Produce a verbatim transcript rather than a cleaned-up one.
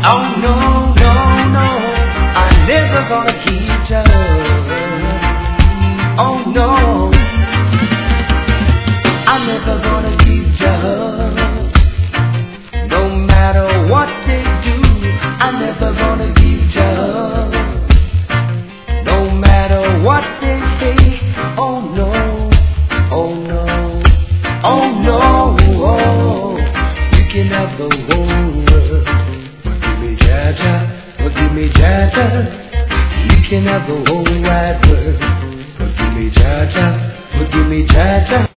Oh no, no, no, I'm never gonna keep you. Oh no, I'm never gonna keep you. No matter what they do, I'm never gonna keep you. No matter what they say, oh no, oh no, oh no, oh, you can have the whole world. Forgive me, Jaja, you can have the whole wide world. Forgive me, Jaja, forgive me, Jaja.